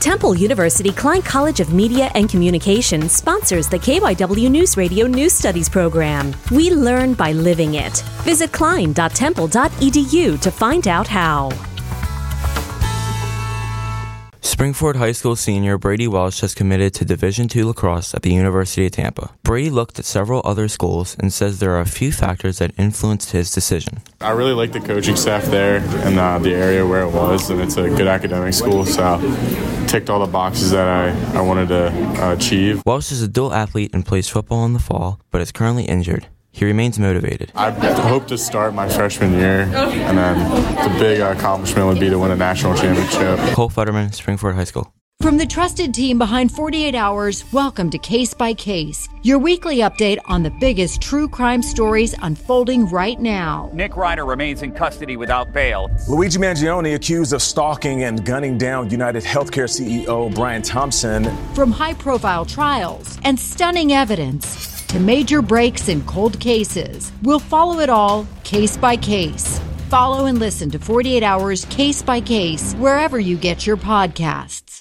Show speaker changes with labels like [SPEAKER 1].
[SPEAKER 1] Temple University Klein College of Media and Communications sponsors the KYW News Radio News Studies program. We learn by living it. Visit klein.temple.edu to find out how.
[SPEAKER 2] Springford High School senior Brady Welsh has committed to Division II lacrosse at the University of Tampa. Brady looked at several other schools and says there are a few factors that influenced his decision.
[SPEAKER 3] I really like the coaching staff there and the area where it was, and it's a good academic school, so ticked all the boxes that I wanted to achieve.
[SPEAKER 2] Welsh is a dual athlete and plays football in the fall, but is currently injured. He remains motivated.
[SPEAKER 3] I hope to start my freshman year, and then the big accomplishment would be to win a national championship.
[SPEAKER 2] Cole Fetterman, Springford High School.
[SPEAKER 4] From the trusted team behind 48 Hours, welcome to Case by Case, your weekly update on the biggest true crime stories unfolding right now.
[SPEAKER 5] Nick Reiner remains in custody without bail.
[SPEAKER 6] Luigi Mangione accused of stalking and gunning down United Healthcare CEO Brian Thompson.
[SPEAKER 4] From high-profile trials and stunning evidence to major breaks in cold cases, we'll follow it all case by case. Follow and listen to 48 Hours Case by Case wherever you get your podcasts.